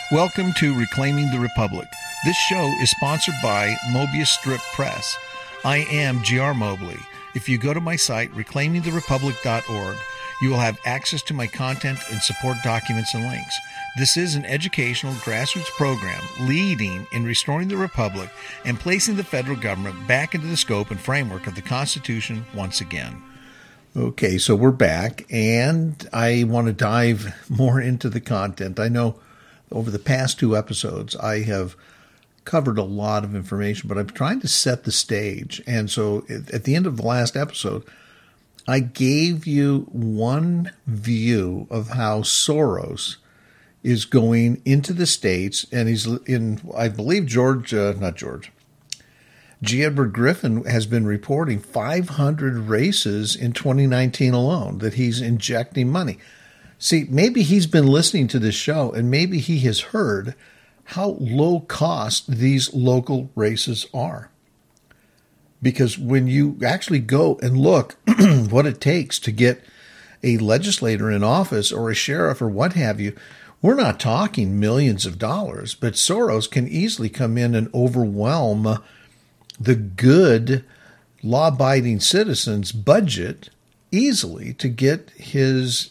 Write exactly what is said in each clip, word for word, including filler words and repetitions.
Welcome to Reclaiming the Republic. This show is sponsored by Mobius Strip Press. I am G R Mobley. If you go to my site, reclaiming the republic dot org, you will have access to my content and support documents and links. This is an educational grassroots program leading in restoring the Republic and placing the federal government back into the scope and framework of the Constitution once again. Okay, so we're back, and I want to dive more into the content. I know over the past two episodes, I have covered a lot of information, but I'm trying to set the stage. And so at the end of the last episode, I gave you one view of how Soros is going into the States, and he's in, I believe, George, uh, not George, G. Edward Griffin has been reporting five hundred races in twenty nineteen alone that he's injecting money. See, maybe he's been listening to this show, and maybe he has heard how low cost these local races are. Because when you actually go and look what it takes to get a legislator in office or a sheriff or what have you, we're not talking millions of dollars, but Soros can easily come in and overwhelm the good law-abiding citizens' budget easily to get his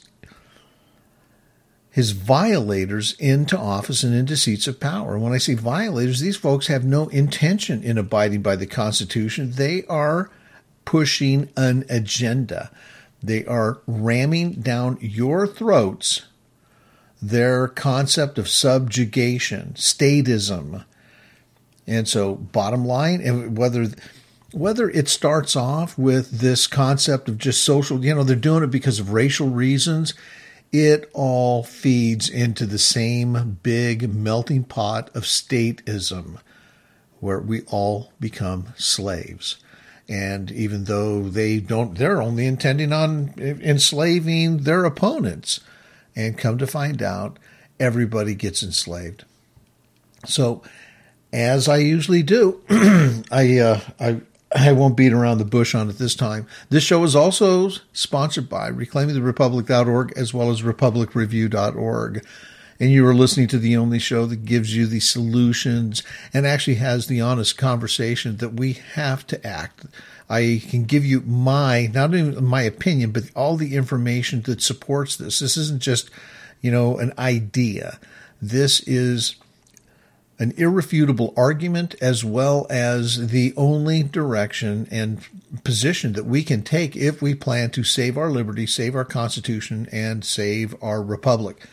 his violators into office and into seats of power. When I say violators, these folks have no intention in abiding by the Constitution. They are pushing an agenda. They are ramming down your throats their concept of subjugation, statism. And so bottom line, and whether whether it starts off with this concept of just social, you know, they're doing it because of racial reasons, it all feeds into the same big melting pot of statism where we all become slaves. And even though they don't, they're only intending on enslaving their opponents. And come to find out, everybody gets enslaved. So, as I usually do, I, uh, I I won't beat around the bush on it this time. This show is also sponsored by reclaiming the republic dot org as well as republic review dot org. And you are listening to the only show that gives you the solutions and actually has the honest conversation that we have to act. I can give you my, not only my opinion, but all the information that supports this. This isn't just, you know, an idea. This is an irrefutable argument as well as the only direction and position that we can take if we plan to save our liberty, save our Constitution, and save our republic.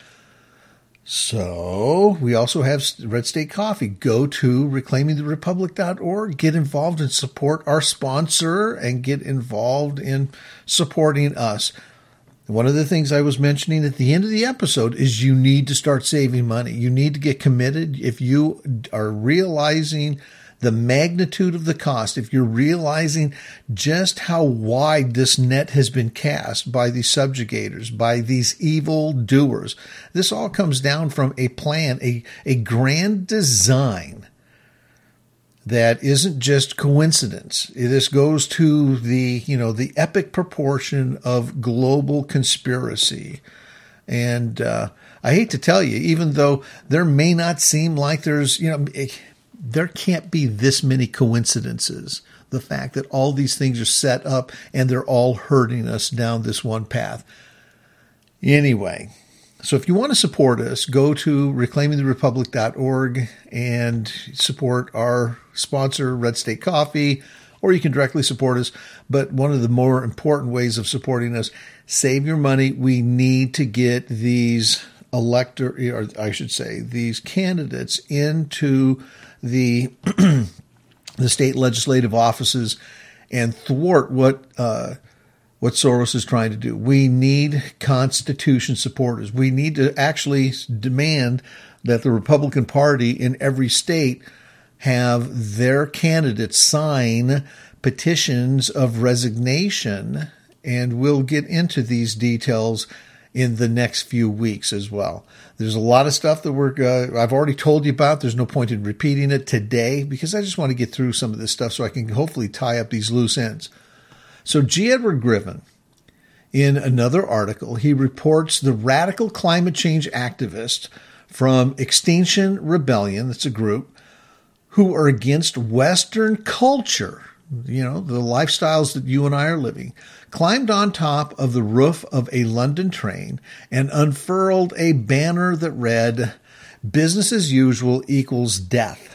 So we also have Red State Coffee. Go to reclaiming the republic dot org, get involved and support our sponsor, and get involved in supporting us. One of the things I was mentioning at the end of the episode is you need to start saving money. You need to get committed. If you are realizing the magnitude of the cost, if you're realizing just how wide this net has been cast by these subjugators, by these evil doers, this all comes down from a plan, a, a grand design that isn't just coincidence. This goes to the, you know, the epic proportion of global conspiracy. And uh, I hate to tell you, even though there may not seem like there's, you know, it, there can't be this many coincidences. The fact that all these things are set up and they're all hurting us down this one path. Anyway, so if you want to support us, go to reclaiming the republic dot org and support our sponsor, Red State Coffee, or you can directly support us. But one of the more important ways of supporting us, save your money. We need to get these elector, or I should say, these candidates into the the state legislative offices and thwart what uh, what Soros is trying to do. We need Constitution supporters. We need to actually demand that the Republican Party in every state have their candidates sign petitions of resignation, and we'll get into these details in the next few weeks as well. There's a lot of stuff that we're, uh, I've already told you about. There's no point in repeating it today because I just want to get through some of this stuff so I can hopefully tie up these loose ends. So G. Edward Griffin, in another article, he reports the radical climate change activist from Extinction Rebellion, that's a group, who are against Western culture, you know, the lifestyles that you and I are living, climbed on top of the roof of a London train and unfurled a banner that read, "Business as usual equals death."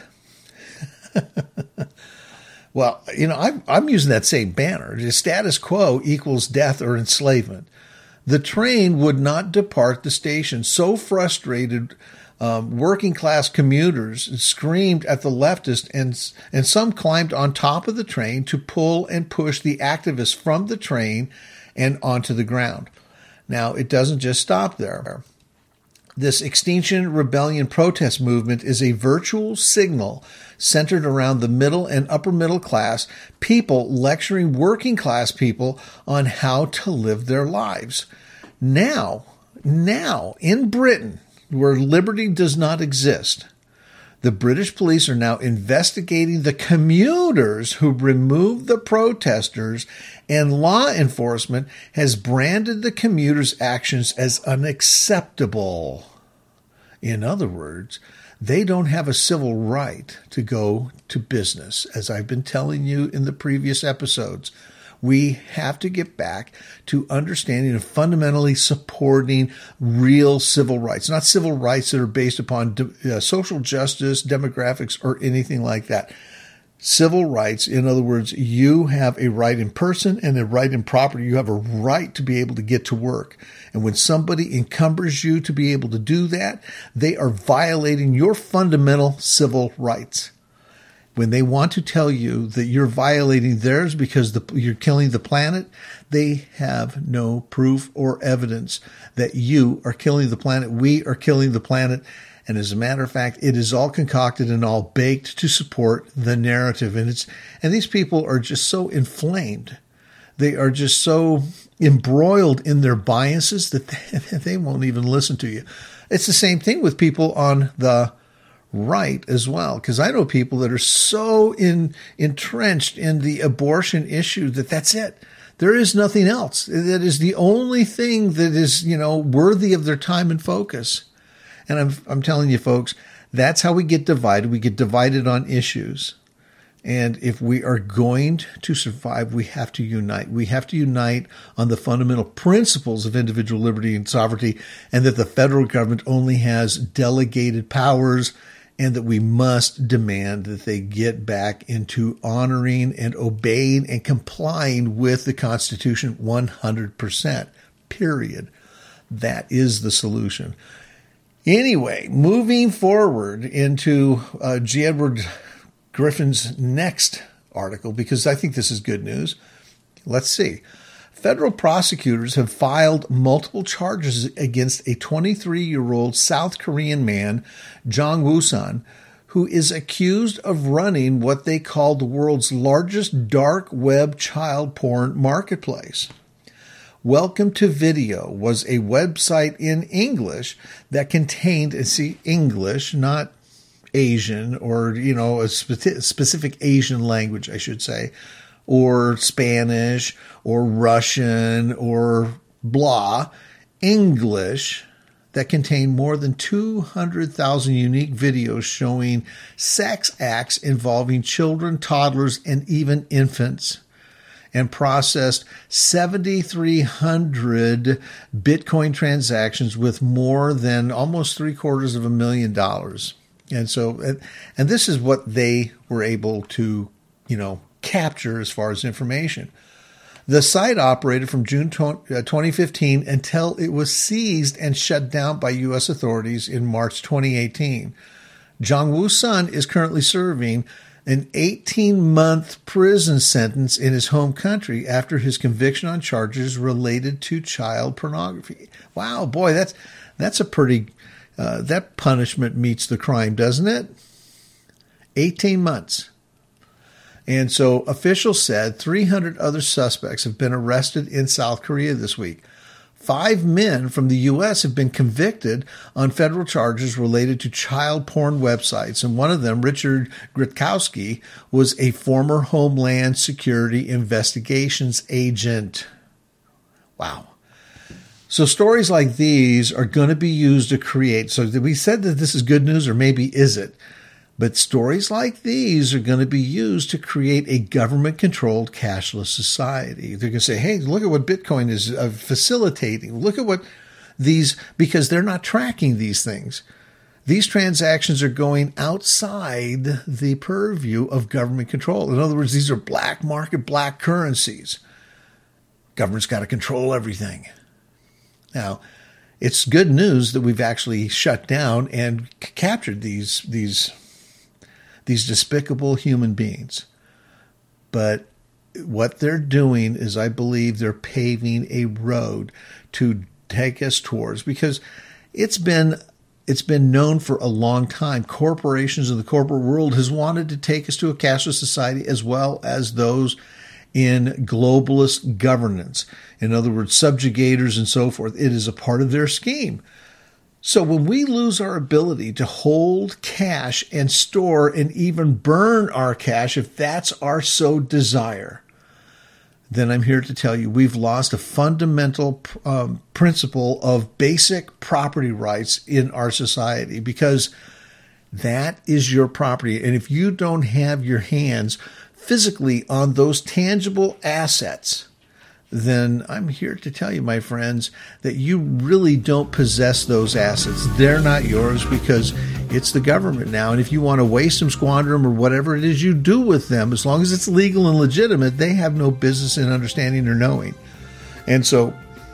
Well, you know, I'm, I'm using that same banner. The status quo equals death or enslavement. The train would not depart the station. So frustrated, um, working class commuters screamed at the leftists, and and some climbed on top of the train to pull and push the activists from the train and onto the ground. Now, it doesn't just stop there. This Extinction Rebellion protest movement is a virtual signal centered around the middle and upper middle class people lecturing working class people on how to live their lives. Now, now in Britain, where liberty does not exist, the British police are now investigating the commuters who removed the protesters, and law enforcement has branded the commuters' actions as unacceptable. In other words, they don't have a civil right to go to business. As I've been telling you in the previous episodes, we have to get back to understanding and fundamentally supporting real civil rights, not civil rights that are based upon uh, social justice, demographics, or anything like that. Civil rights, in other words, you have a right in person and a right in property. You have a right to be able to get to work. And when somebody encumbers you to be able to do that, they are violating your fundamental civil rights. When they want to tell you that you're violating theirs because the, you're killing the planet, they have no proof or evidence that you are killing the planet. We are killing the planet. And as a matter of fact, it is all concocted and all baked to support the narrative. And it's and these people are just so inflamed. They are just so embroiled in their biases that they, they won't even listen to you. It's the same thing with people on the right as well, because I know people that are so in, entrenched in the abortion issue that that's it. There is nothing else. That is the only thing that is, you know, worthy of their time and focus. And I'm I'm telling you, folks, that's how we get divided. We get divided on issues. And if we are going to survive, we have to unite. We have to unite on the fundamental principles of individual liberty and sovereignty, and that the federal government only has delegated powers, and that we must demand that they get back into honoring and obeying and complying with the Constitution one hundred percent, period. That is the solution. Anyway, moving forward into uh, G. Edward Griffin's next article, because I think this is good news. Let's see. Federal prosecutors have filed multiple charges against a twenty-three-year-old South Korean man, Jong Woo-sun, who is accused of running what they call the world's largest dark web child porn marketplace. Welcome to Video was a website in English that contained, and see, English, not Asian, or, you know, a spe- specific Asian language, I should say, or Spanish, or Russian, or blah, English, that contained more than two hundred thousand unique videos showing sex acts involving children, toddlers, and even infants, and processed seven thousand three hundred Bitcoin transactions with more than almost three quarters of a million dollars. And so, and, and this is what they were able to, you know, capture as far as information. The site operated from June twenty fifteen until it was seized and shut down by U S authorities in March twenty eighteen. Jong Woo-sun is currently serving an eighteen-month prison sentence in his home country after his conviction on charges related to child pornography. Wow, boy, that's that's a pretty, uh, that punishment meets the crime, doesn't it? eighteen months. And so officials said three hundred other suspects have been arrested in South Korea this week. Five men from the U S have been convicted on federal charges related to child porn websites, and one of them, Richard Gritkowski, was a former Homeland Security investigations agent. Wow. So stories like these are going to be used to create. So we said that this is good news, or maybe is it? But stories like these are going to be used to create a government-controlled cashless society. They're going to say, hey, look at what Bitcoin is uh, facilitating. Look at what these, because they're not tracking these things. These transactions are going outside the purview of government control. In other words, these are black market, black currencies. Government's got to control everything. Now, it's good news that we've actually shut down and c- captured these, these, these despicable human beings. But what they're doing is, I believe, they're paving a road to take us towards, because it's been it's been known for a long time. Corporations in the corporate world has wanted to take us to a cashless society, as well as those in globalist governance. In other words, subjugators and so forth. It is a part of their scheme. So when we lose our ability to hold cash and store and even burn our cash, if that's our so desire, then I'm here to tell you we've lost a fundamental um, principle of basic property rights in our society, because that is your property. And if you don't have your hands physically on those tangible assets, then I'm here to tell you, my friends, that you really don't possess those assets. They're not yours, because it's the government now. And if you want to waste them, squander them, or whatever it is you do with them, as long as it's legal and legitimate, they have no business in understanding or knowing. And so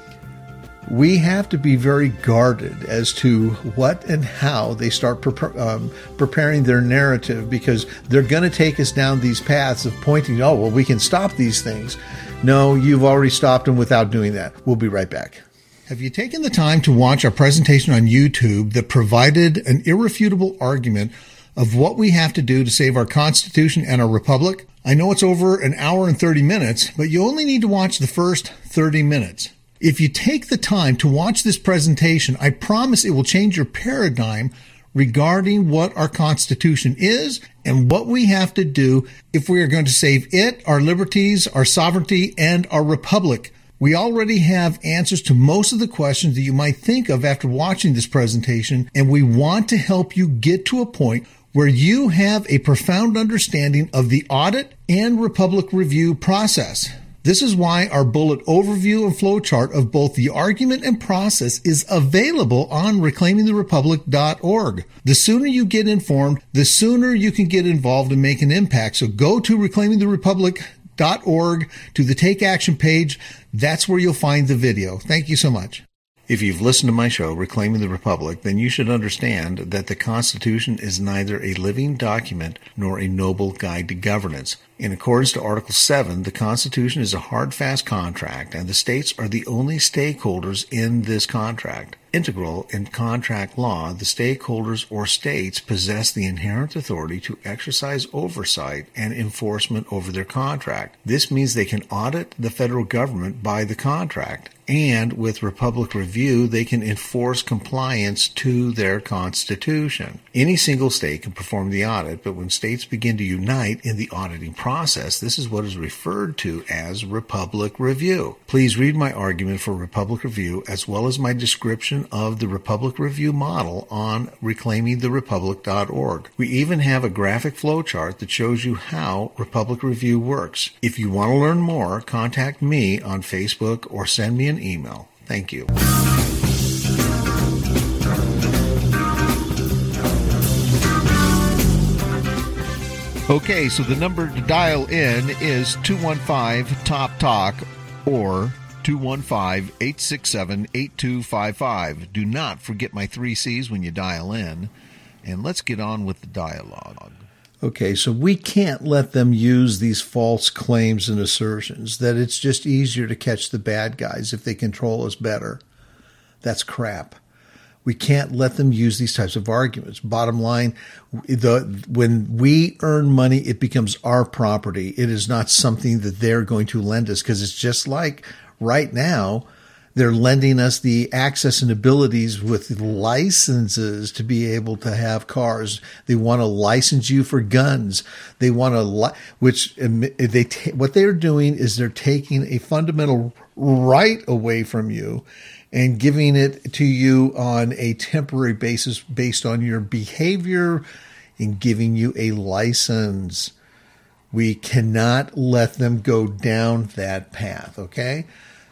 we have to be very guarded as to what and how they start pre- um, preparing their narrative, because they're going to take us down these paths of pointing, oh, well, we can stop these things. No, you've already stopped them without doing that. We'll be right back. Have you taken the time to watch our presentation on YouTube that provided an irrefutable argument of what we have to do to save our Constitution and our Republic? I know it's over an hour and thirty minutes, but you only need to watch the first thirty minutes. If you take the time to watch this presentation, I promise it will change your paradigm regarding what our Constitution is and what we have to do if we are going to save it, our liberties, our sovereignty, and our republic. We already have answers to most of the questions that you might think of after watching this presentation, and we want to help you get to a point where you have a profound understanding of the audit and republic review process. This is why our bullet overview and flowchart of both the argument and process is available on reclaiming the republic dot org. The sooner you get informed, the sooner you can get involved and make an impact. So go to reclaiming the republic dot org to the Take Action page. That's where you'll find the video. Thank you so much. If you've listened to my show, Reclaiming the Republic, then you should understand that the Constitution is neither a living document nor a noble guide to governance. In accordance to Article seven, the Constitution is a hard, fast contract, and the states are the only stakeholders in this contract. Integral in contract law, the stakeholders or states possess the inherent authority to exercise oversight and enforcement over their contract. This means they can audit the federal government by the contract, and with Republic Review, they can enforce compliance to their Constitution. Any single state can perform the audit, but when states begin to unite in the auditing process, this is what is referred to as Republic Review. Please read my argument for Republic Review as well as my description of the Republic Review model on reclaiming the republic dot org. We even have a graphic flowchart that shows you how Republic Review works. If you want to learn more, contact me on Facebook or send me an email. Thank you. Okay, so the number to dial in is two one five top talk or two one five, eight six seven, eight two five five. Do not forget my three C's when you dial in, and let's get on with the dialogue. Okay, so we can't let them use these false claims and assertions that it's just easier to catch the bad guys if they control us better. That's crap. We can't let them use these types of arguments. Bottom line, the, when we earn money, it becomes our property. It is not something that they're going to lend us, because it's just like right now, they're lending us the access and abilities with licenses to be able to have cars. They want to license you for guns. They want to, li- which they, what they're doing is they're taking a fundamental right away from you and giving it to you on a temporary basis based on your behavior and giving you a license. We cannot let them go down that path, okay?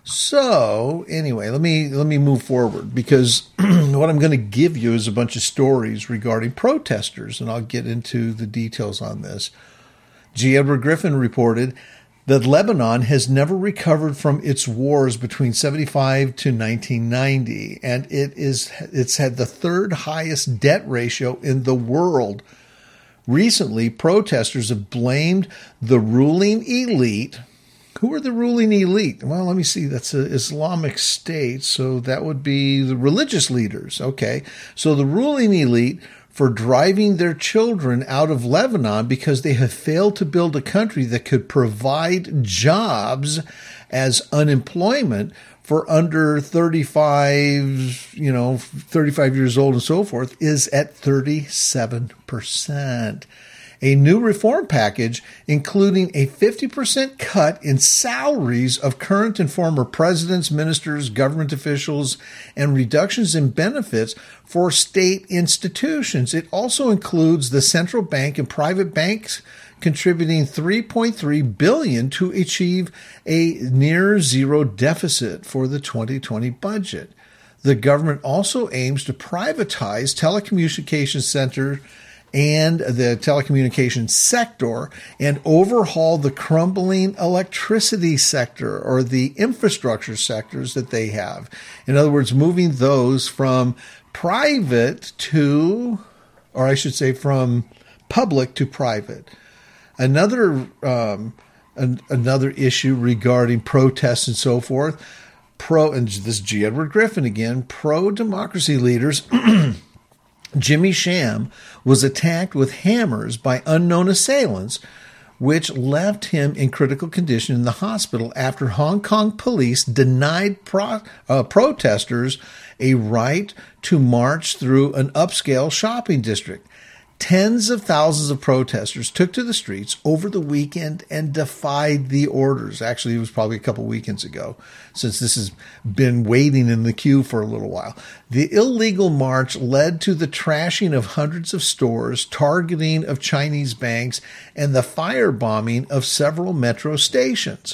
So anyway, let me let me move forward, because what I'm going to give you is a bunch of stories regarding protesters, and I'll get into the details on this. G. Edward Griffin reported that Lebanon has never recovered from its wars between seventy-five to nineteen ninety, and it is it's had the third highest debt ratio in the world. Recently, protesters have blamed the ruling elite. Who are the ruling elite? Well, let me see. That's an Islamic State, so that would be the religious leaders. Okay, so the ruling elite for driving their children out of Lebanon because they have failed to build a country that could provide jobs as unemployment for under thirty-five, you know, thirty-five years old and so forth is at thirty-seven percent. A new reform package, including a fifty percent cut in salaries of current and former presidents, ministers, government officials, and reductions in benefits for state institutions. It also includes the central bank and private banks contributing three point three billion dollars to achieve a near zero deficit for the twenty twenty budget. The government also aims to privatize telecommunications center and the telecommunications sector and overhaul the crumbling electricity sector or the infrastructure sectors that they have. In other words, moving those from private to, or I should say from public to private. Another um, an, another issue regarding protests and so forth, pro, and this is G. Edward Griffin again, pro-democracy leaders Jimmy Sham was attacked with hammers by unknown assailants, which left him in critical condition in the hospital after Hong Kong police denied pro, uh, protesters a right to march through an upscale shopping district. Tens of thousands of protesters took to the streets over the weekend and defied the orders. Actually, it was probably a couple weekends ago, since this has been waiting in the queue for a little while. The illegal march led to the trashing of hundreds of stores, targeting of Chinese banks, and the firebombing of several metro stations.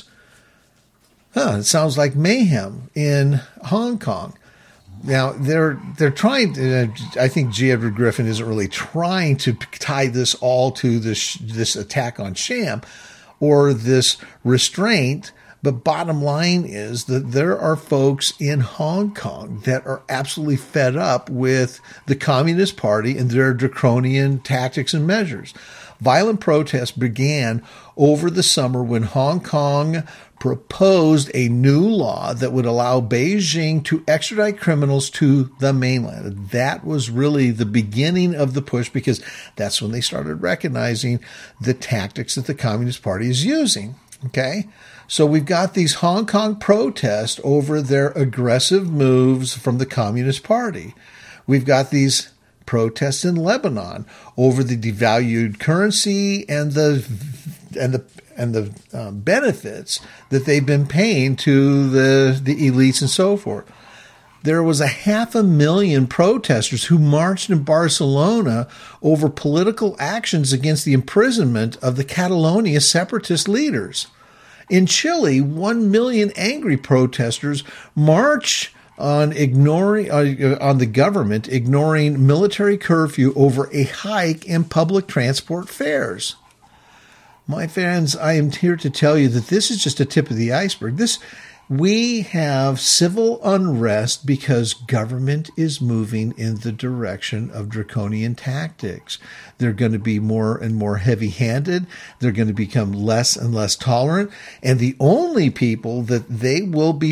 Huh, it sounds like mayhem in Hong Kong. Now, they're they're trying to, uh, I think G. Edward Griffin isn't really trying to tie this all to this, this attack on Sham or this restraint, but bottom line is that there are folks in Hong Kong that are absolutely fed up with the Communist Party and their draconian tactics and measures. Violent protests began over the summer when Hong Kong proposed a new law that would allow Beijing to extradite criminals to the mainland. That was really the beginning of the push, because that's when they started recognizing the tactics that the Communist Party is using. Okay? So we've got these Hong Kong protests over their aggressive moves from the Communist Party. We've got these protests in Lebanon over the devalued currency and the and the and the uh, benefits that they've been paying to the, the elites and so forth. There was a half a million protesters who marched in Barcelona over political actions against the imprisonment of the Catalonia separatist leaders. In Chile, one million angry protesters marched on ignoring uh, on the government ignoring military curfew over a hike in public transport fares. My friends, I am here to tell you that this is just a tip of the iceberg. This, we have civil unrest because government is moving in the direction of draconian tactics. They're going to be more and more heavy-handed. They're going to become less and less tolerant. And the only people that they will be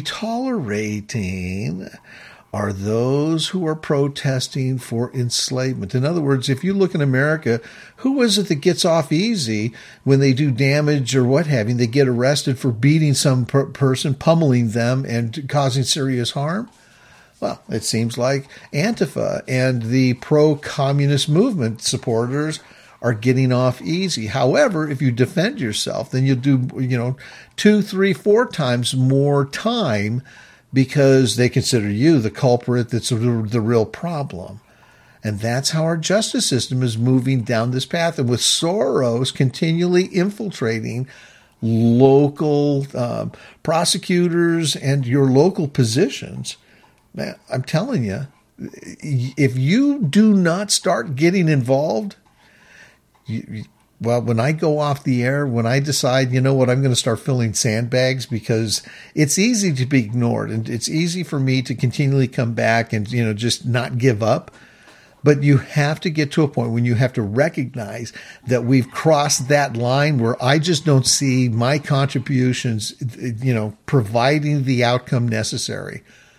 tolerating are those who are protesting for enslavement. In other words, if you look in America, who is it that gets off easy when they do damage or what have you? They get arrested for beating some per- person, pummeling them, and causing serious harm? Well, it seems like Antifa and the pro-communist movement supporters are getting off easy. However, if you defend yourself, then you'll do, you know, two, three, four times more time because they consider you the culprit that's the, the real problem. And that's how our justice system is moving down this path. And with Soros continually infiltrating local uh, prosecutors and your local positions, man, I'm telling you, if you do not start getting involved, you, well, when I go off the air, when I decide, you know what, I'm going to start filling sandbags because it's easy to be ignored and it's easy for me to continually come back and, you know, just not give up. But you have to get to a point when you have to recognize that we've crossed that line where I just don't see my contributions, you know, providing the outcome necessary.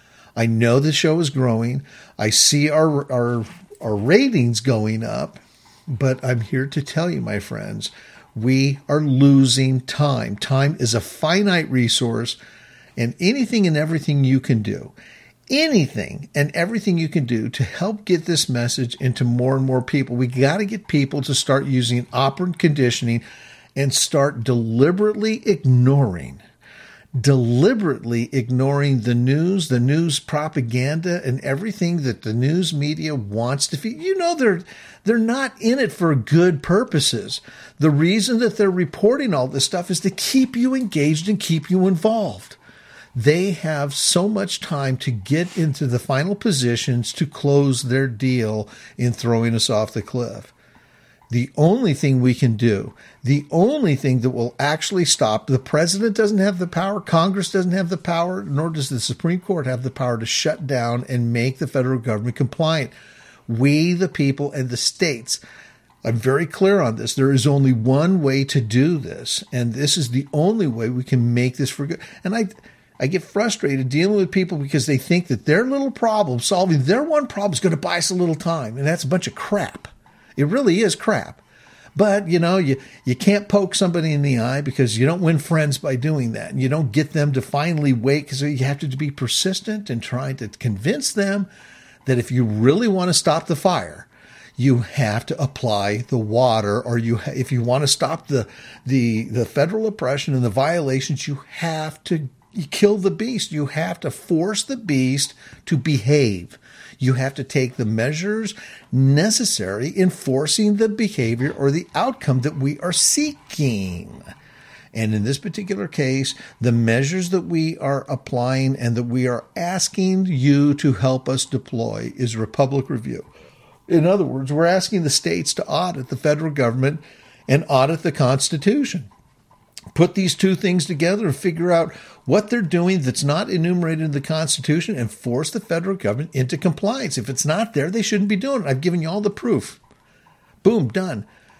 I know the show is growing. I see our, our, our ratings going up, but I'm here to tell you, my friends, we are losing time. Time is a finite resource, and anything and everything you can do, anything and everything you can do to help get this message into more and more people. We got to get people to start using operant conditioning and start deliberately ignoring, deliberately ignoring the news, the news propaganda, and everything that the news media wants to feed. You know, they're they're not in it for good purposes. The reason that they're reporting all this stuff is to keep you engaged and keep you involved. They have so much time to get into the final positions to close their deal in throwing us off the cliff. The only thing we can do, the only thing that will actually stop, the president doesn't have the power, Congress doesn't have the power, nor does the Supreme Court have the power to shut down and make the federal government compliant. We, the people, and the states, I'm very clear on this. There is only one way to do this, and this is the only way we can make this for good. And I... I get frustrated dealing with people because they think that their little problem, solving their one problem, is going to buy us a little time. And that's a bunch of crap. It really is crap. But, you know, you, you can't poke somebody in the eye because you don't win friends by doing that. And you don't get them to finally wait because you have to be persistent in trying to convince them that if you really want to stop the fire, you have to apply the water, or you, if you want to stop the, the, the federal oppression and the violations, you have to You kill the beast. You have to force the beast to behave. You have to take the measures necessary in forcing the behavior or the outcome that we are seeking. And in this particular case, the measures that we are applying and that we are asking you to help us deploy is Republic Review. In other words, we're asking the states to audit the federal government and audit the Constitution. Put these two things together and figure out what they're doing that's not enumerated in the Constitution and force the federal government into compliance. If it's not there, they shouldn't be doing it. I've given you all the proof. Boom, done.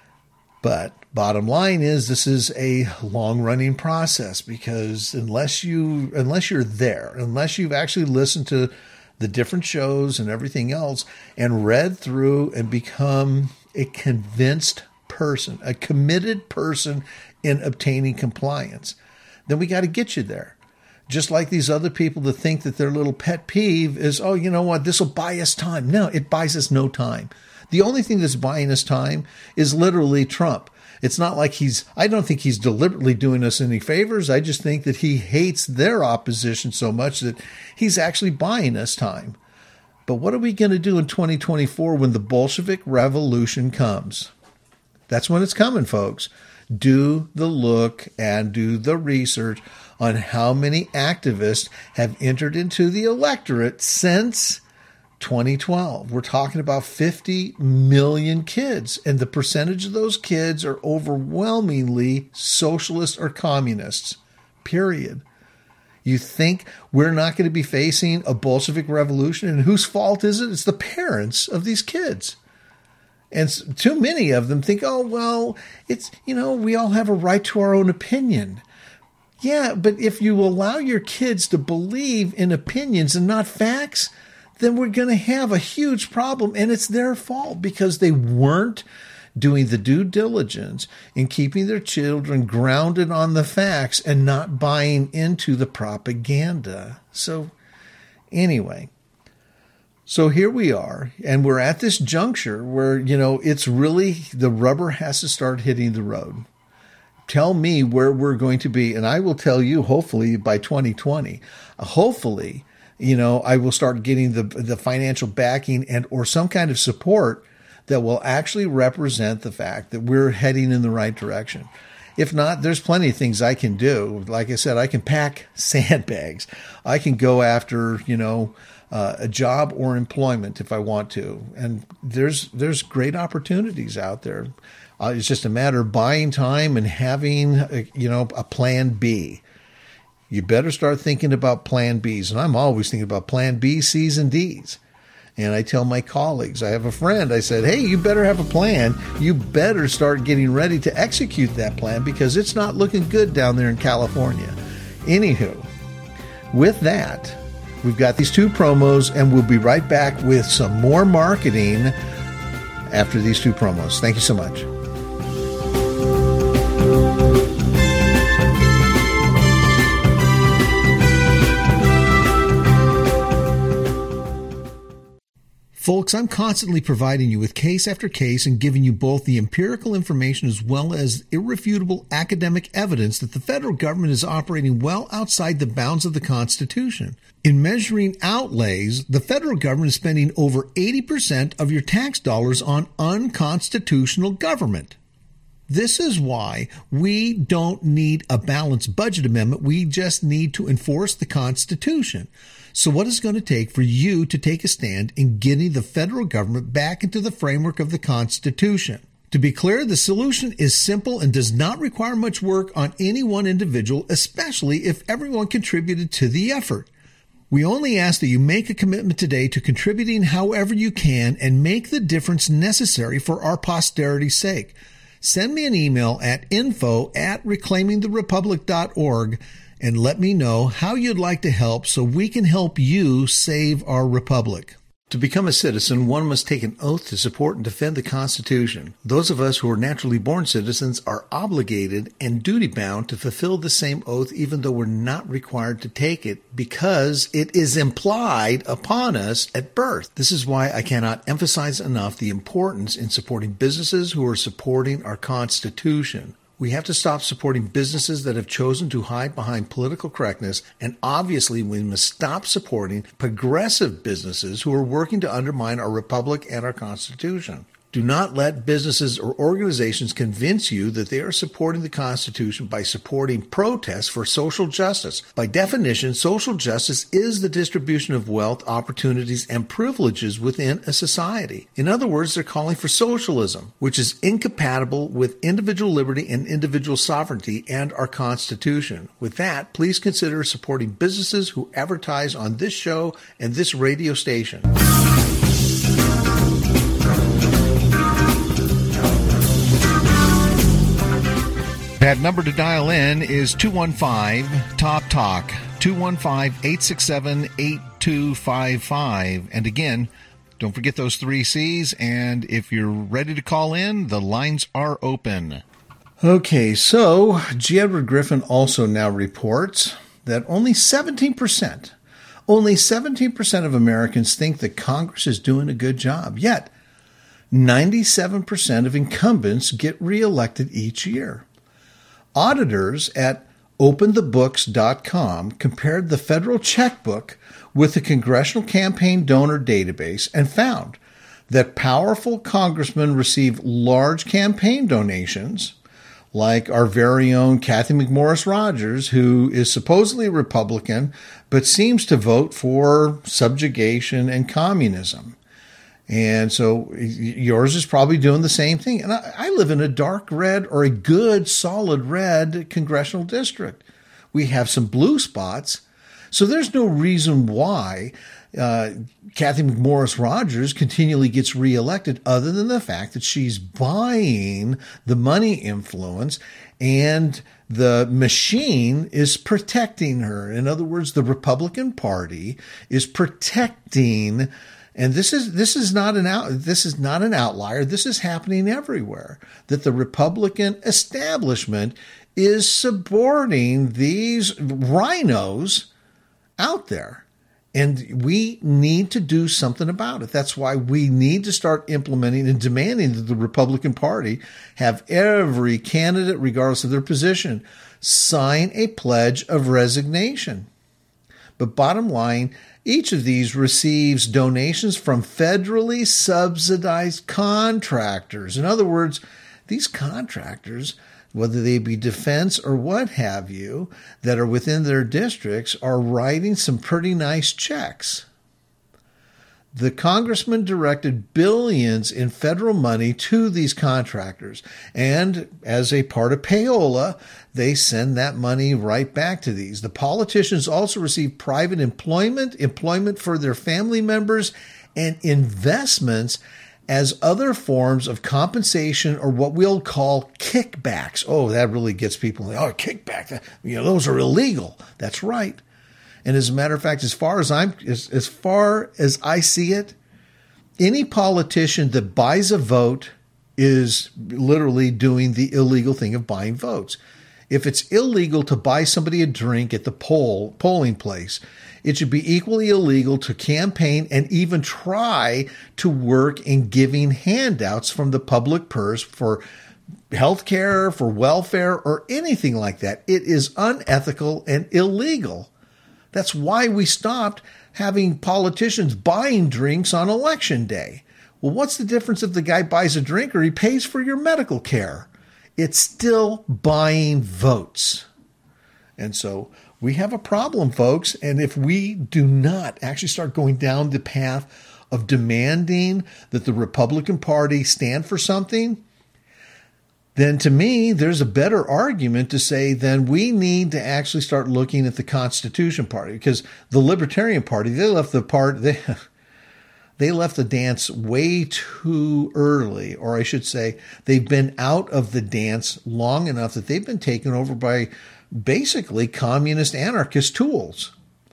But bottom line is this is a long-running process because unless you unless you're there, unless you've actually listened to the different shows and everything else and read through and become a convinced person, a committed person in obtaining compliance, then we got to get you there. Just like these other people that think that their little pet peeve is, oh, you know what, this will buy us time. No, it buys us no time. The only thing that's buying us time is literally Trump. It's not like he's, I don't think he's deliberately doing us any favors. I just think that he hates their opposition so much that he's actually buying us time. But what are we going to do in twenty twenty-four when the Bolshevik Revolution comes? That's when it's coming, folks. Do the look and do the research on how many activists have entered into the electorate since twenty twelve. We're talking about fifty million kids, and the percentage of those kids are overwhelmingly socialists or communists, period. You think we're not going to be facing a Bolshevik revolution? And whose fault is it? It's the parents of these kids. And too many of them think, oh, well, it's, you know, we all have a right to our own opinion. Yeah, but if you allow your kids to believe in opinions and not facts, then we're going to have a huge problem. And it's their fault because they weren't doing the due diligence in keeping their children grounded on the facts and not buying into the propaganda. So anyway, So here we are, and we're at this juncture where, you know, it's really the rubber has to start hitting the road. Tell me where we're going to be, and I will tell you, hopefully by twenty twenty, hopefully, you know, I will start getting the the financial backing and or some kind of support that will actually represent the fact that we're heading in the right direction. If not, there's plenty of things I can do. Like I said, I can pack sandbags. I can go after, you know, uh, a job or employment if I want to. And there's there's great opportunities out there. Uh, it's just a matter of buying time and having, a, you know, a plan B. You better start thinking about plan Bs. And I'm always thinking about plan B, Cs, and Ds. And I tell my colleagues, I have a friend, I said, hey, you better have a plan. You better start getting ready to execute that plan because it's not looking good down there in California. Anywho, with that, we've got these two promos, and we'll be right back with some more marketing after these two promos. Thank you so much. Folks, I'm constantly providing you with case after case and giving you both the empirical information as well as irrefutable academic evidence that the federal government is operating well outside the bounds of the Constitution. In measuring outlays, the federal government is spending over eighty percent of your tax dollars on unconstitutional government. This is why we don't need a balanced budget amendment. We just need to enforce the Constitution. So what is it going to take for you to take a stand in getting the federal government back into the framework of the Constitution? To be clear, the solution is simple and does not require much work on any one individual, especially if everyone contributed to the effort. We only ask that you make a commitment today to contributing however you can and make the difference necessary for our posterity's sake. Send me an email at info at reclaiming the republic dot org and let me know how you'd like to help so we can help you save our republic. To become a citizen, one must take an oath to support and defend the Constitution. Those of us who are naturally born citizens are obligated and duty-bound to fulfill the same oath even though we're not required to take it because it is implied upon us at birth. This is why I cannot emphasize enough the importance in supporting businesses who are supporting our Constitution. We have to stop supporting businesses that have chosen to hide behind political correctness, and obviously we must stop supporting progressive businesses who are working to undermine our republic and our Constitution. Do not let businesses or organizations convince you that they are supporting the Constitution by supporting protests for social justice. By definition, social justice is the distribution of wealth, opportunities, and privileges within a society. In other words, they're calling for socialism, which is incompatible with individual liberty and individual sovereignty and our Constitution. With that, please consider supporting businesses who advertise on this show and this radio station. That number to dial in is two one five, T O P, TALK, two one five, eight six seven, eight two five five. And again, don't forget those three C's, and if you're ready to call in, the lines are open. Okay, so G. Edward Griffin also now reports that only seventeen percent, only seventeen percent of Americans think that Congress is doing a good job, yet ninety-seven percent of incumbents get reelected each year. Auditors at open the books dot com compared the federal checkbook with the Congressional Campaign Donor Database and found that powerful congressmen receive large campaign donations, like our very own Cathy McMorris Rodgers, who is supposedly Republican but seems to vote for subjugation and communism. And so yours is probably doing the same thing. And I, I live in a dark red or a good solid red congressional district. We have some blue spots. So there's no reason why uh, Cathy McMorris Rodgers continually gets reelected other than the fact that she's buying the money influence and the machine is protecting her. In other words, the Republican Party is protecting. And this is this is not an out this is not an outlier. This is happening everywhere. That the Republican establishment is supporting these rhinos out there. And we need to do something about it. That's why we need to start implementing and demanding that the Republican Party have every candidate, regardless of their position, sign a pledge of resignation. But bottom line, each of these receives donations from federally subsidized contractors. In other words, these contractors, whether they be defense or what have you, that are within their districts, are writing some pretty nice checks. The congressman directed billions in federal money to these contractors, and as a part of payola, they send that money right back to these. The politicians also receive private employment, employment for their family members, and investments as other forms of compensation, or what we'll call kickbacks. Oh, that really gets people, oh, kickback, you know, those are illegal. That's right. And as a matter of fact, as far as I'm, as, as far as I see it, any politician that buys a vote is literally doing the illegal thing of buying votes. If it's illegal to buy somebody a drink at the poll polling place, it should be equally illegal to campaign and even try to work in giving handouts from the public purse for health care, for welfare, or anything like that. It is unethical and illegal. That's why we stopped having politicians buying drinks on election day. Well, what's the difference if the guy buys a drink or he pays for your medical care? It's still buying votes. And so we have a problem, folks. And if we do not actually start going down the path of demanding that the Republican Party stand for something, then to me, there's a better argument to say then we need to actually start looking at the Constitution Party, because the Libertarian Party, they left the part, they, they left the dance way too early, or I should say they've been out of the dance long enough that they've been taken over by basically communist anarchist tools.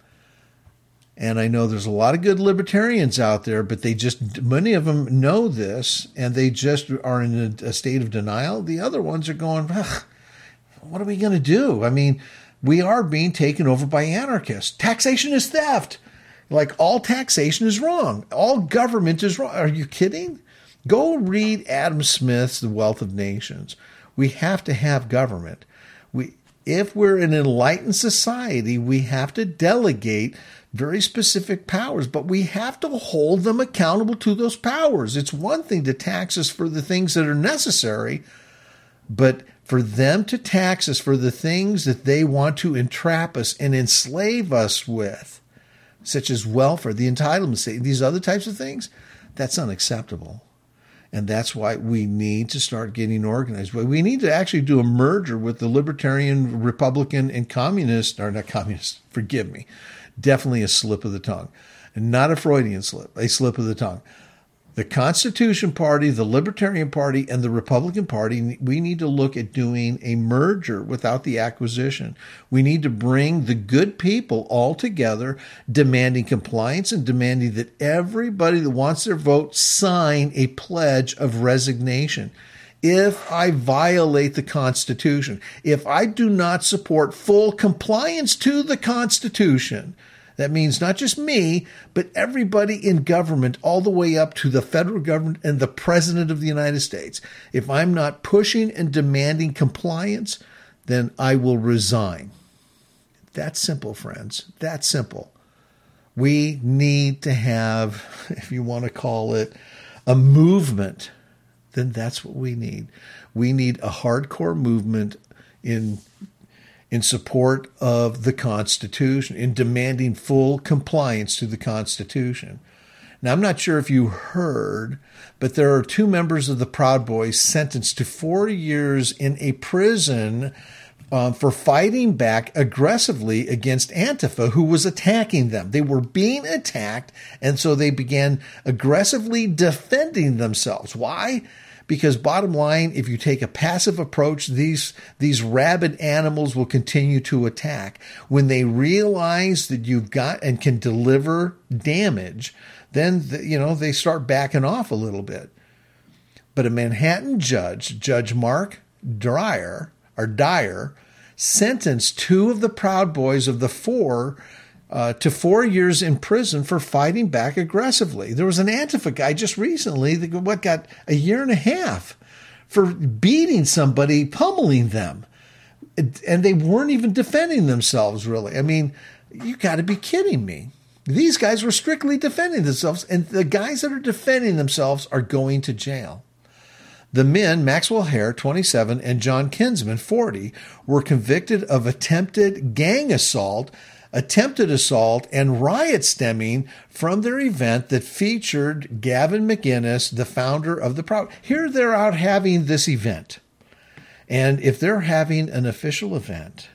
And I know there's a lot of good libertarians out there, but they just, many of them know this and they just are in a, a state of denial. The other ones are going, what are we going to do? I mean, we are being taken over by anarchists. Taxation is theft. Like all taxation is wrong. All government is wrong. Are you kidding? Go read Adam Smith's The Wealth of Nations. We have to have government. We, if we're an enlightened society, we have to delegate very specific powers, but we have to hold them accountable to those powers. It's one thing to tax us for the things that are necessary, but for them to tax us for the things that they want to entrap us and enslave us with, such as welfare, the entitlements, these other types of things, that's unacceptable. And that's why we need to start getting organized. We need to actually do a merger with the Libertarian, Republican, and Communist, or not Communist, forgive me, definitely a slip of the tongue. Not a Freudian slip, a slip of the tongue. The Constitution Party, the Libertarian Party, and the Republican Party, we need to look at doing a merger without the acquisition. We need to bring the good people all together, demanding compliance and demanding that everybody that wants their vote sign a pledge of resignation. If I violate the Constitution, if I do not support full compliance to the Constitution, that means not just me, but everybody in government, all the way up to the federal government and the President of the United States. If I'm not pushing and demanding compliance, then I will resign. That's simple, friends. That's simple. We need to have, if you want to call it, a movement. Then that's what we need. We need a hardcore movement in in support of the Constitution, in demanding full compliance to the Constitution. Now, I'm not sure if you heard, but there are two members of the Proud Boys sentenced to four years in a prison um, for fighting back aggressively against Antifa, who was attacking them. They were being attacked, and so they began aggressively defending themselves. Why? Because bottom line, if you take a passive approach, these, these rabid animals will continue to attack. When they realize that you've got and can deliver damage, then, the, you know, they start backing off a little bit. But a Manhattan judge, Judge Mark Dyer, or Dyer, sentenced two of the Proud Boys of the four uh, to four years in prison for fighting back aggressively. There was an Antifa guy just recently that what got a year and a half for beating somebody, pummeling them. And they weren't even defending themselves, really. I mean, you got to be kidding me. These guys were strictly defending themselves, and the guys that are defending themselves are going to jail. The men, Maxwell Hare, twenty-seven, and John Kinsman, forty, were convicted of attempted gang assault, attempted assault, and riot stemming from their event that featured Gavin McInnes, the founder of the Proud. Here they're out having this event. And if they're having an official event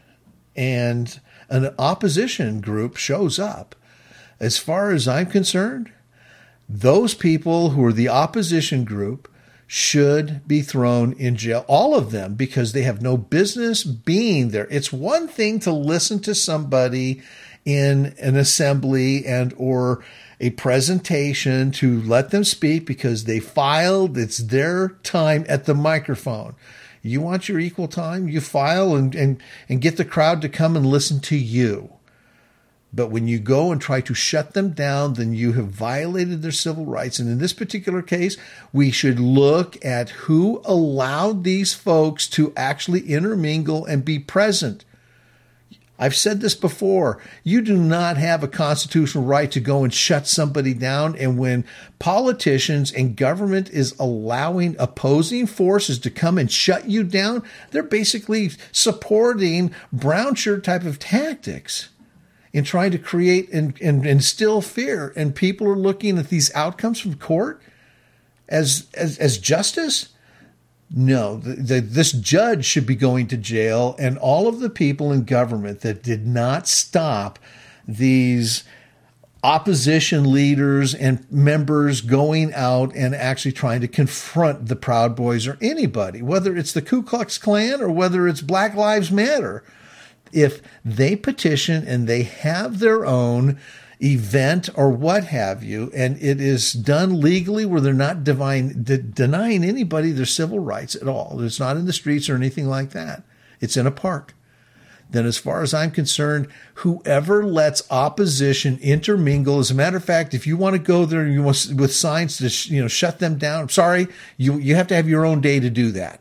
and an opposition group shows up, as far as I'm concerned, those people who are the opposition group should be thrown in jail, all of them, because they have no business being there. It's one thing to listen to somebody in an assembly and or a presentation to let them speak because they filed, it's their time at the microphone. You want your equal time, you file and, and, and get the crowd to come and listen to you. But when you go and try to shut them down, then you have violated their civil rights. And in this particular case, we should look at who allowed these folks to actually intermingle and be present. I've said this before. You do not have a constitutional right to go and shut somebody down. And when politicians and government is allowing opposing forces to come and shut you down, they're basically supporting brown shirt type of tactics in trying to create and, and instill fear. And people are looking at these outcomes from court as, as, as justice. No, the, the, this judge should be going to jail, and all of the people in government that did not stop these opposition leaders and members going out and actually trying to confront the Proud Boys or anybody, whether it's the Ku Klux Klan or whether it's Black Lives Matter. If they petition and they have their own event or what have you, and it is done legally where they're not divine, de- denying anybody their civil rights at all. It's not in the streets or anything like that. It's in a park. Then as far as I'm concerned, whoever lets opposition intermingle, as a matter of fact, if you want to go there and you want with signs to sh- you know shut them down, I'm sorry, you you have to have your own day to do that.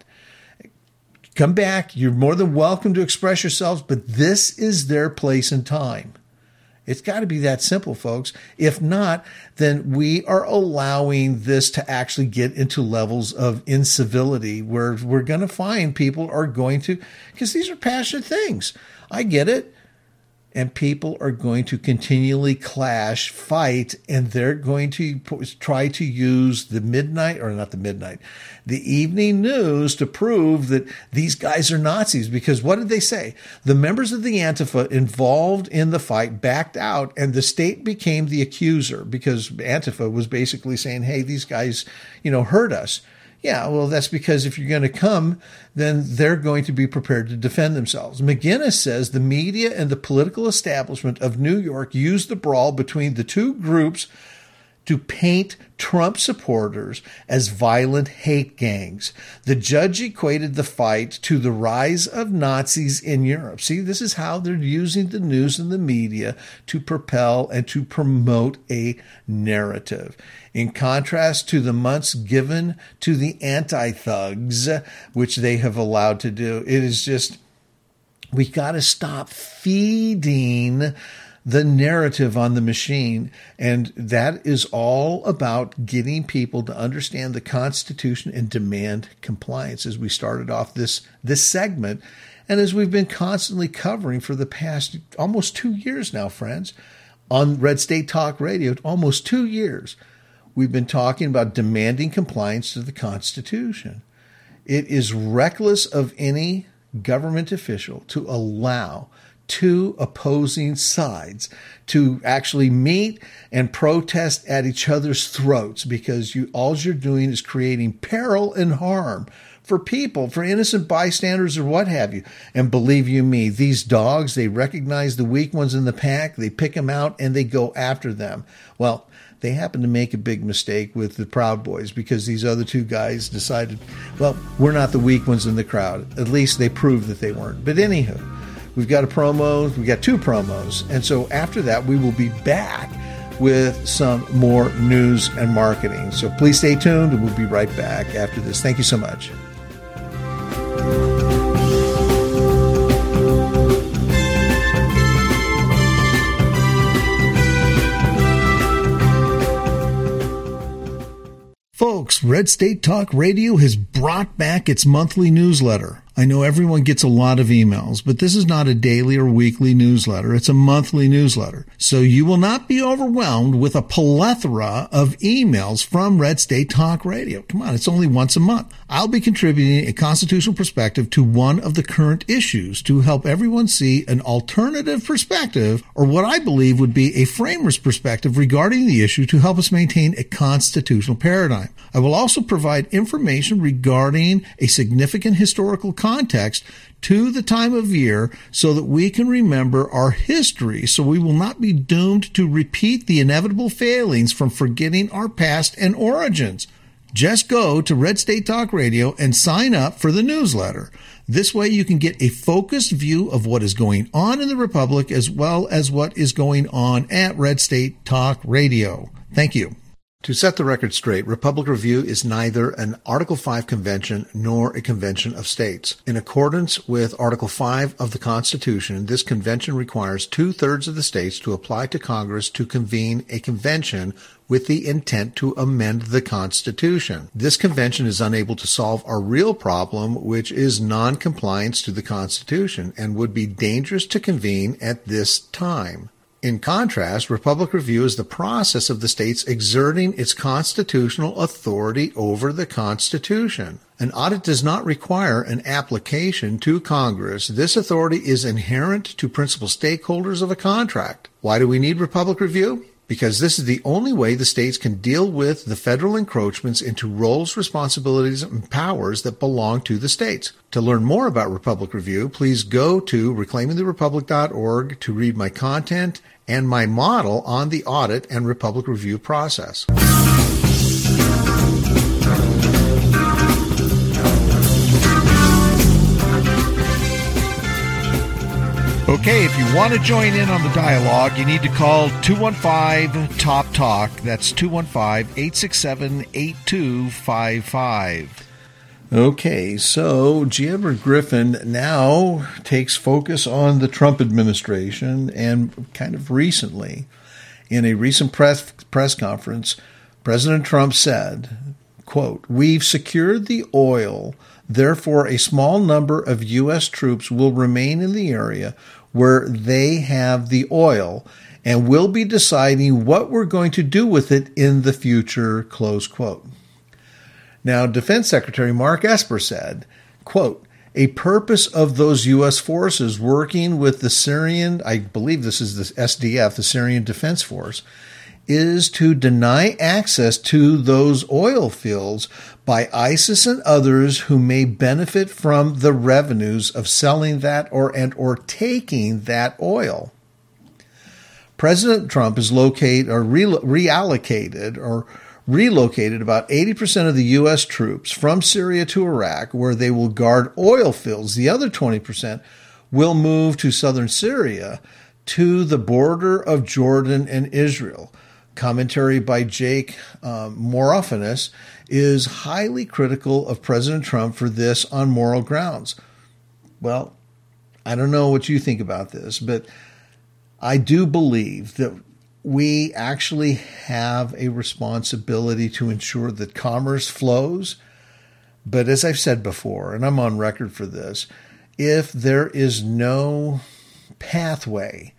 Come back. You're more than welcome to express yourselves, but this is their place and time. It's got to be that simple, folks. If not, then we are allowing this to actually get into levels of incivility where we're going to find people are going to, because these are passionate things. I get it. And people are going to continually clash, fight, and they're going to try to use the midnight, or not the midnight, the evening news to prove that these guys are Nazis. Because what did they say? The members of the Antifa involved in the fight backed out, and the state became the accuser because Antifa was basically saying, hey, these guys, you know, hurt us. Yeah, well, that's because if you're going to come, then they're going to be prepared to defend themselves. McInnes says the media and the political establishment of New York used the brawl between the two groups to paint Trump supporters as violent hate gangs. The judge equated the fight to the rise of Nazis in Europe. See, this is how they're using the news and the media to propel and to promote a narrative. In contrast to the months given to the anti-thugs, which they have allowed to do, it is just, we got to stop feeding the narrative on the machine. And that is all about getting people to understand the Constitution and demand compliance, as we started off this, this segment. And as we've been constantly covering for the past almost two years now, friends, on Red State Talk Radio, almost two years, we've been talking about demanding compliance to the Constitution. It is reckless of any government official to allow two opposing sides to actually meet and protest at each other's throats, because you all you're doing is creating peril and harm for people, for innocent bystanders or what have you. And believe you me, these dogs, they recognize the weak ones in the pack, they pick them out, and they go after them. Well, they happen to make a big mistake with the Proud Boys, because these other two guys decided, well, we're not the weak ones in the crowd. At least they proved that they weren't. But anywho, We've got a promo. We've got two promos. And so after that, we will be back with some more news and marketing. So please stay tuned, and we'll be right back after this. Thank you so much. Folks, Red State Talk Radio has brought back its monthly newsletter. I know everyone gets a lot of emails, but this is not a daily or weekly newsletter. It's a monthly newsletter. So you will not be overwhelmed with a plethora of emails from Red State Talk Radio. Come on, it's only once a month. I'll be contributing a constitutional perspective to one of the current issues to help everyone see an alternative perspective, or what I believe would be a framer's perspective regarding the issue to help us maintain a constitutional paradigm. I will also provide information regarding a significant historical context context to the time of year so that we can remember our history, so we will not be doomed to repeat the inevitable failings from forgetting our past and origins. Just go to Red State Talk Radio and sign up for the newsletter. This way you can get a focused view of what is going on in the Republic as well as what is going on at Red State Talk Radio. Thank you. To set the record straight, Republic Review is neither an Article five convention nor a convention of states. In accordance with Article five of the Constitution, this convention requires two-thirds of the states to apply to Congress to convene a convention with the intent to amend the Constitution. This convention is unable to solve our real problem, which is non-compliance to the Constitution, and would be dangerous to convene at this time. In contrast, Republic Review is the process of the states exerting its constitutional authority over the Constitution. An audit does not require an application to Congress. This authority is inherent to principal stakeholders of a contract. Why do we need Republic Review? Because this is the only way the states can deal with the federal encroachments into roles, responsibilities, and powers that belong to the states. To learn more about Republic Review, please go to reclaiming the republic dot org to read my content and my model on the audit and Republic Review process. Okay, if you want to join in on the dialogue, you need to call two one five, T O P, TALK. That's two one five, eight six seven, eight two five five. Okay, so G. Edward Griffin now takes focus on the Trump administration, and kind of recently, in a recent press press conference, President Trump said, quote, "We've secured the oil, therefore a small number of U S troops will remain in the area where they have the oil, and we'll be deciding what we're going to do with it in the future," close quote. Now, Defense Secretary Mark Esper said, quote, "A purpose of those U S forces working with the Syrian, I believe this is the S D F, the Syrian Defense Force, is to deny access to those oil fields by ISIS and others who may benefit from the revenues of selling that or and or taking that oil." President Trump has located or re- reallocated or relocated about eighty percent of the U S troops from Syria to Iraq, where they will guard oil fields. The other twenty percent will move to southern Syria to the border of Jordan and Israel. Commentary by Jake um, Morafinus is highly critical of President Trump for this on moral grounds. Well, I don't know what you think about this, but I do believe that we actually have a responsibility to ensure that commerce flows. But as I've said before, and I'm on record for this, if there is no pathway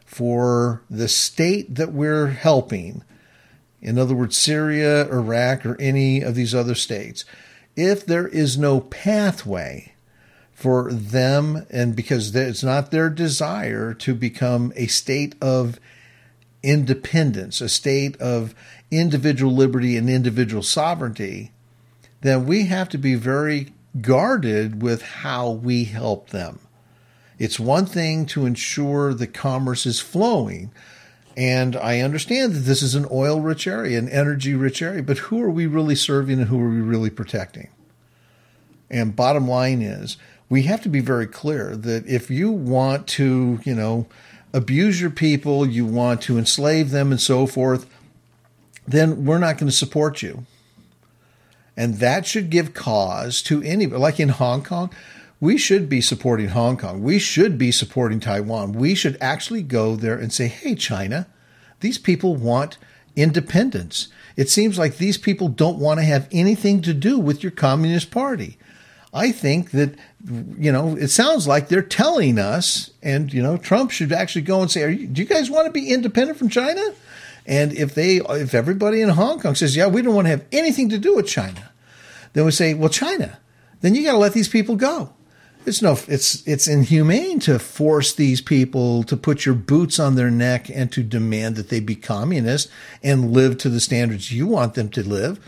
for the state that we're helping, in other words, Syria, Iraq, or any of these other states, if there is no pathway for them, and because it's not their desire to become a state of independence, a state of individual liberty and individual sovereignty, then we have to be very guarded with how we help them. It's one thing to ensure that commerce is flowing, and I understand that this is an oil-rich area, an energy-rich area, but who are we really serving and who are we really protecting? And bottom line is, we have to be very clear that if you want to, you know, abuse your people, you want to enslave them and so forth, then we're not going to support you. And that should give cause to anybody. Like in Hong Kong, we should be supporting Hong Kong. We should be supporting Taiwan. We should actually go there and say, hey, China, these people want independence. It seems like these people don't want to have anything to do with your Communist Party. I think that, you know, it sounds like they're telling us, and, you know, Trump should actually go and say, Are you, do you guys want to be independent from China? And if they, if everybody in Hong Kong says, yeah, we don't want to have anything to do with China, then we say, well, China, then you got to let these people go. It's no, it's, it's inhumane to force these people to put your boots on their neck and to demand that they be communist and live to the standards you want them to live.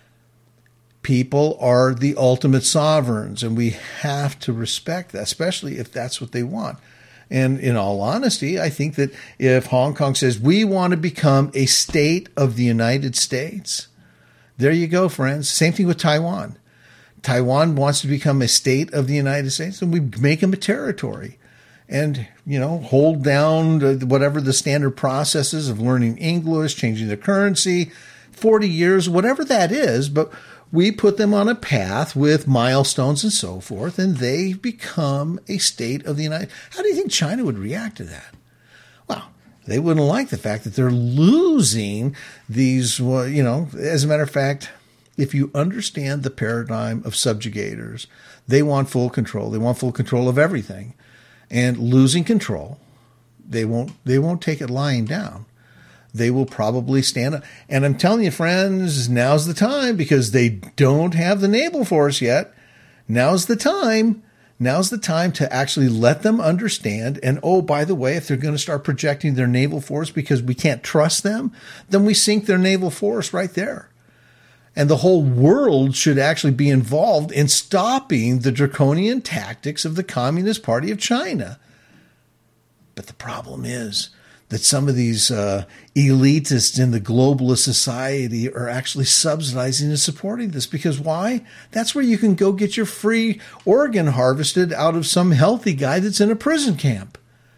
People are the ultimate sovereigns, and we have to respect that, especially if that's what they want. And in all honesty, I think that if Hong Kong says, we want to become a state of the United States, there you go, friends. Same thing with Taiwan. Taiwan wants to become a state of the United States, and we make them a territory and, you know, hold down the, whatever the standard processes of learning English, changing the currency, forty years, whatever that is. But we put them on a path with milestones and so forth, and they become a state of the United States. How do you think China would react to that? Well, they wouldn't like the fact that they're losing these, well, you know, as a matter of fact, if you understand the paradigm of subjugators, they want full control. They want full control of everything. And losing control, they won't, they won't take it lying down. They will probably stand up. And I'm telling you, friends, now's the time, because they don't have the naval force yet. Now's the time. Now's the time to actually let them understand. And, oh, by the way, if they're going to start projecting their naval force because we can't trust them, then we sink their naval force right there. And the whole world should actually be involved in stopping the draconian tactics of the Communist Party of China. But the problem is that some of these uh, elitists in the globalist society are actually subsidizing and supporting this. Because why? That's where you can go get your free organ harvested out of some healthy guy that's in a prison camp.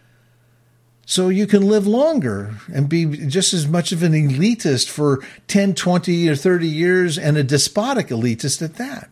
So you can live longer and be just as much of an elitist for ten, twenty, or thirty years, and a despotic elitist at that.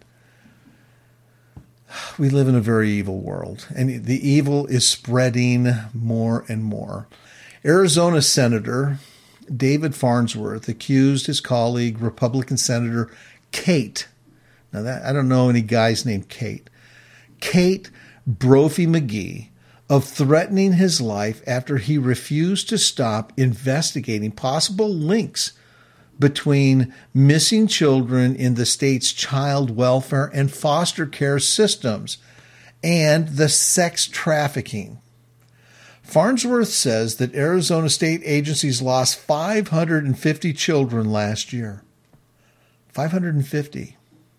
We live in a very evil world, and the evil is spreading more and more. Arizona Senator David Farnsworth accused his colleague, Republican Senator Kate. Now, that I don't know any guys named Kate. Kate Brophy McGee, of threatening his life after he refused to stop investigating possible links between missing children in the state's child welfare and foster care systems and the sex trafficking. Farnsworth says that Arizona state agencies lost five hundred fifty children last year. five hundred fifty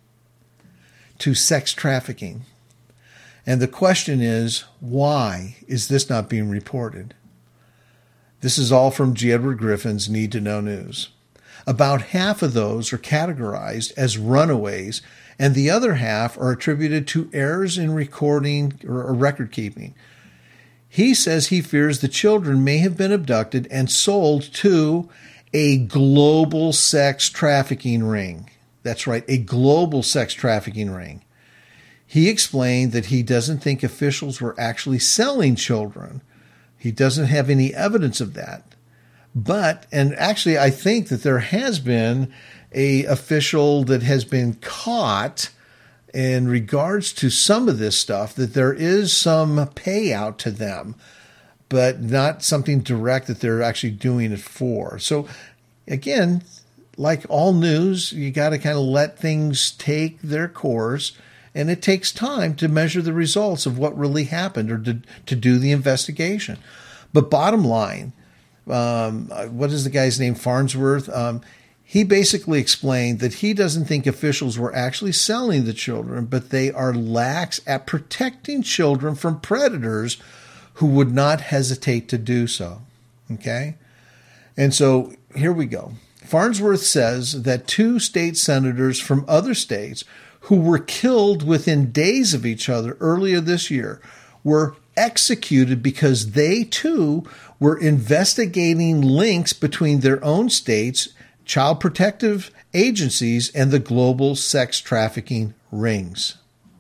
to sex trafficking. And the question is, why is this not being reported? This is all from G. Edward Griffin's Need to Know News. About half of those are categorized as runaways, and the other half are attributed to errors in recording or record keeping. He says he fears the children may have been abducted and sold to a global sex trafficking ring. That's right, a global sex trafficking ring. He explained that he doesn't think officials were actually selling children. He doesn't have any evidence of that. But, and actually I think that there has been a official that has been caught in regards to some of this stuff, that there is some payout to them, but not something direct that they're actually doing it for. So again, like all news, you got to kind of let things take their course, and it takes time to measure the results of what really happened or to, to do the investigation. But bottom line, um, what is the guy's name? Farnsworth. Um, He basically explained that he doesn't think officials were actually selling the children, but they are lax at protecting children from predators who would not hesitate to do so. Okay? And so here we go. Farnsworth says that two state senators from other states who were killed within days of each other earlier this year were executed because they too were investigating links between their own states, child protective agencies, and the global sex trafficking rings.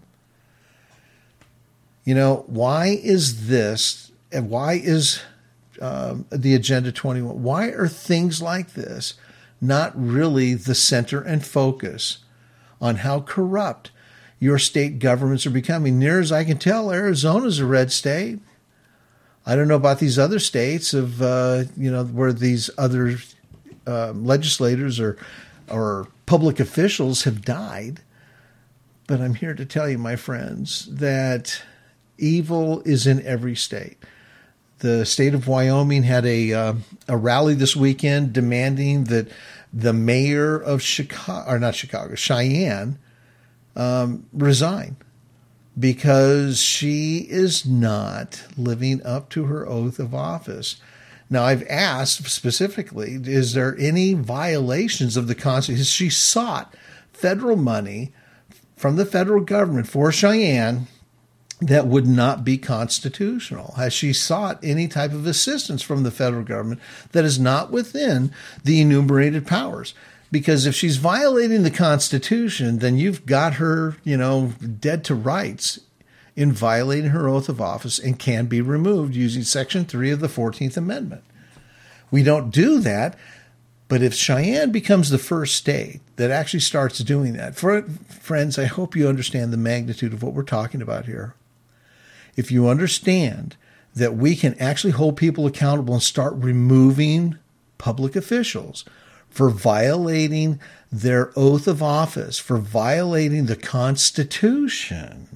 You know, why is this, and why is um, the Agenda twenty-one, why are things like this not really the center and focus on how corrupt your state governments are becoming? Near as I can tell, Arizona's a red state. I don't know about these other states of, uh, you know, where these other uh, legislators or, or public officials have died. But I'm here to tell you, my friends, that evil is in every state. The state of Wyoming had a uh, a rally this weekend demanding that the mayor of Chicago, or not Chicago, Cheyenne, um, resign because she is not living up to her oath of office. Now, I've asked specifically, is there any violations of the Constitution? She sought federal money from the federal government for Cheyenne that would not be constitutional. Has she sought any type of assistance from the federal government that is not within the enumerated powers? Because if she's violating the Constitution, then you've got her, you know, dead to rights in violating her oath of office and can be removed using Section three of the fourteenth Amendment. We don't do that. But if Cheyenne becomes the first state that actually starts doing that, for, friends, I hope you understand the magnitude of what we're talking about here. If you understand that we can actually hold people accountable and start removing public officials for violating their oath of office, for violating the Constitution,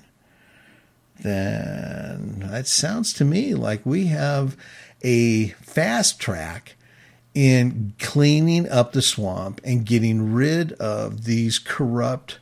then it sounds to me like we have a fast track in cleaning up the swamp and getting rid of these corrupt,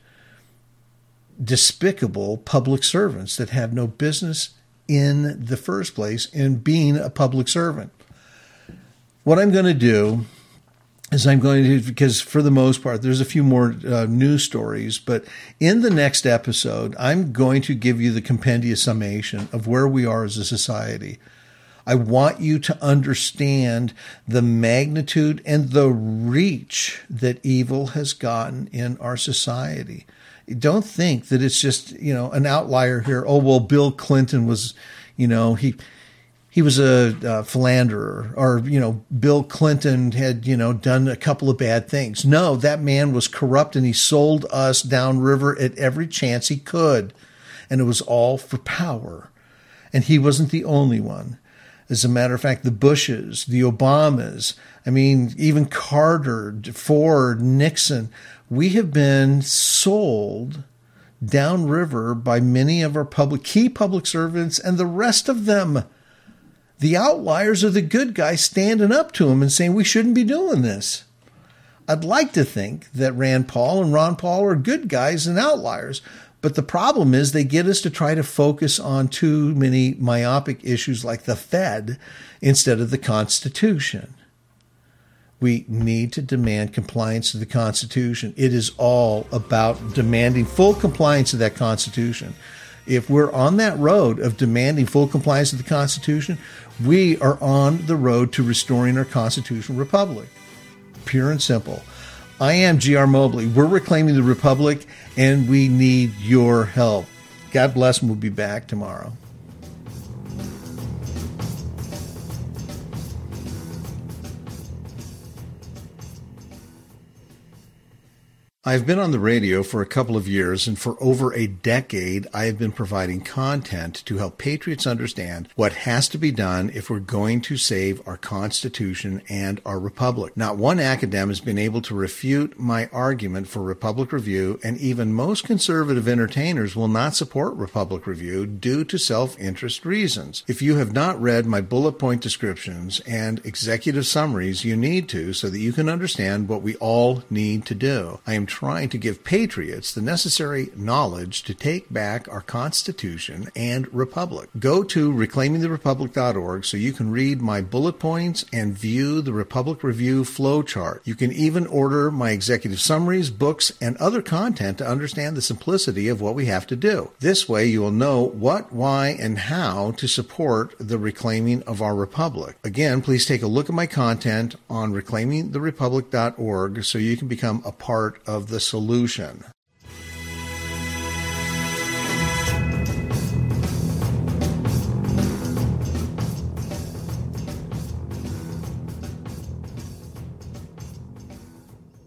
despicable public servants that have no business in the first place in being a public servant. What I'm going to do is I'm going to, because for the most part, there's a few more uh, news stories, but in the next episode, I'm going to give you the compendium summation of where we are as a society. I want you to understand the magnitude and the reach that evil has gotten in our society. Don't think that it's just, you know, an outlier here. Oh, well, Bill Clinton was, you know, he he was a, a philanderer, or, you know, Bill Clinton had, you know, done a couple of bad things. No, that man was corrupt and he sold us downriver at every chance he could. And it was all for power. And he wasn't the only one. As a matter of fact, the Bushes, the Obamas, I mean, even Carter, Ford, Nixon, we have been sold downriver by many of our public key public servants and the rest of them. The outliers are the good guys standing up to them and saying we shouldn't be doing this. I'd like to think that Rand Paul and Ron Paul are good guys and outliers. But the problem is they get us to try to focus on too many myopic issues like the Fed instead of the Constitution. We need to demand compliance to the Constitution. It is all about demanding full compliance to that Constitution. If we're on that road of demanding full compliance to the Constitution, we are on the road to restoring our constitutional republic. Pure and simple. I am G R Mobley. We're reclaiming the Republic, and we need your help. God bless, and we'll be back tomorrow. I've been on the radio for a couple of years, and for over a decade, I have been providing content to help patriots understand what has to be done if we're going to save our Constitution and our Republic. Not one academic has been able to refute my argument for Republic Review, and even most conservative entertainers will not support Republic Review due to self-interest reasons. If you have not read my bullet point descriptions and executive summaries, you need to so that you can understand what we all need to do. I am trying to give patriots the necessary knowledge to take back our Constitution and Republic. Go to reclaiming the republic dot org so you can read my bullet points and view the Republic Review flowchart. You can even order my executive summaries, books, and other content to understand the simplicity of what we have to do. This way you will know what, why, and how to support the reclaiming of our republic. Again, please take a look at my content on reclaiming the republic dot org so you can become a part of the solution.